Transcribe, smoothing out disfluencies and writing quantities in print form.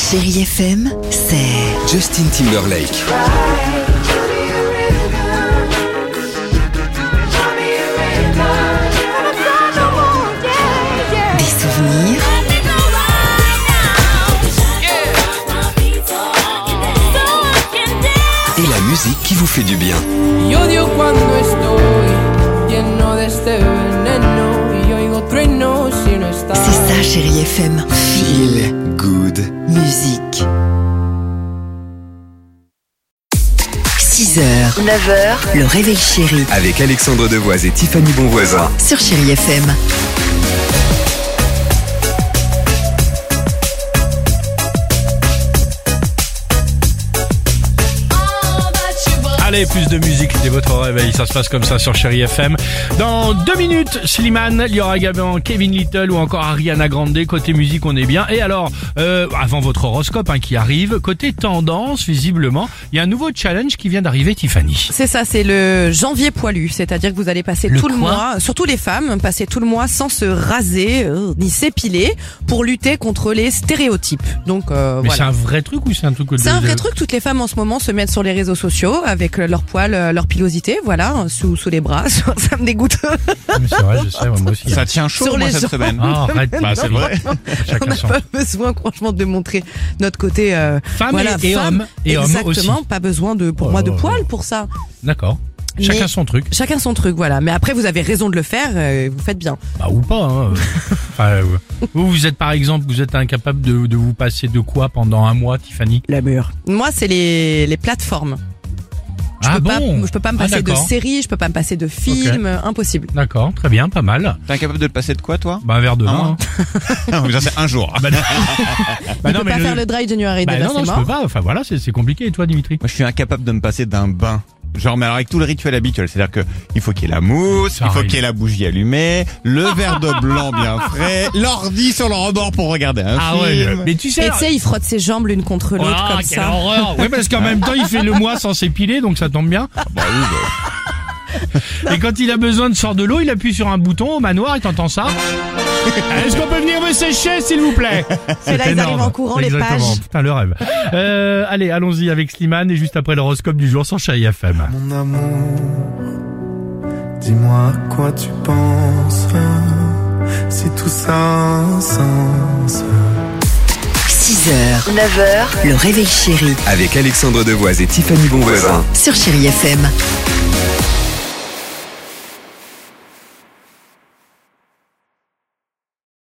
Chérie FM, c'est Justin Timberlake. des souvenirs, Et la musique qui vous fait du bien. Y odio cuando estoy lleno de este veneno y oigo truenos si no estás. c'est ça Chérie FM. Feel good. Musique. 6h, 9h, le réveil chéri Avec Alexandre Devoise et Tiffany Bonvoisin. sur Chérie FM. Allez, plus de musique dès votre réveil, ça se passe comme ça sur Chérie FM. Dans 2 minutes, Slimane, il y aura également Kevin Little ou encore Ariana Grande. Côté musique, on est bien. Et alors, avant votre horoscope qui arrive, côté tendance, visiblement, il y a un nouveau challenge qui vient d'arriver, Tiffany. C'est ça, c'est le janvier poilu, c'est-à-dire que vous allez passer Le tout le quoi mois, surtout les femmes, passer tout le mois sans se raser ni s'épiler pour lutter contre les stéréotypes. Donc Mais voilà. c'est un vrai truc ou c'est un truc que C'est un vrai truc, toutes les femmes en ce moment se mettent sur les réseaux sociaux avec leurs poils, leur pilosité, voilà, sous les bras, ça me dégoûte. Mais c'est vrai, je sais, moi aussi. Ça tient chaud, Sur moi, les cette jambes. semaine. Ah, arrête, Non, c'est vrai. On Chacun n'a son. pas besoin, franchement, de montrer notre côté Femme voilà, et femme. homme. Et homme Exactement, aussi. pas besoin de, pour Oh moi, là de là. poils pour ça. D'accord. Chacun Mais- son truc. Chacun son truc, voilà. Mais après, vous avez raison de le faire, vous faites bien. Bah, ou pas, hein. Enfin, vous êtes par exemple, vous êtes incapable de vous passer de quoi pendant un mois, Tiffany? La mûre. Moi, c'est les plateformes. Je peux pas me passer de d'accord. séries, je peux pas me passer de films, impossible. D'accord, très bien, pas mal. T'es incapable de le passer de quoi, toi? Bah, un verre de Un vin. mois hein. Ça, c'est un jour. Bah, non. Bah, Tu non, peux mais pas faire le dry January, Bah, déjà, non, c'est je mort. peux pas. Enfin, voilà, c'est compliqué. Et toi, Dimitri? Moi, je suis incapable de me passer d'un bain. Genre, mais alors avec tout le rituel habituel, c'est-à-dire que il faut qu'il y ait la mousse, Ça il faut arrive. qu'il y ait la bougie allumée, le verre de blanc bien frais, l'ordi sur le rebord pour regarder un film. mais tu sais. Et tu sais, il frotte ses jambes l'une contre l'autre, Ah, comme quelle ça. horreur. Oui, parce qu'en même temps, il fait le mois sans s'épiler, donc ça tombe bien. Bah oui, Et quand il a besoin de sortir de l'eau, il appuie sur un bouton au manoir et t'entends ça. Est-ce qu'on peut venir me sécher, s'il vous plaît? C'est là, ils arrivent en courant, les Exactement. pages. Putain, le rêve. Allez, allons-y avec Slimane et juste après l'horoscope du jour sur Chérie FM. Mon amour, dis-moi à quoi tu penses, si tout ça a un sens. 6h, 9h, le réveil chéri Avec Alexandre Devoise et Tiffany Bonvoisin. sur Chérie FM.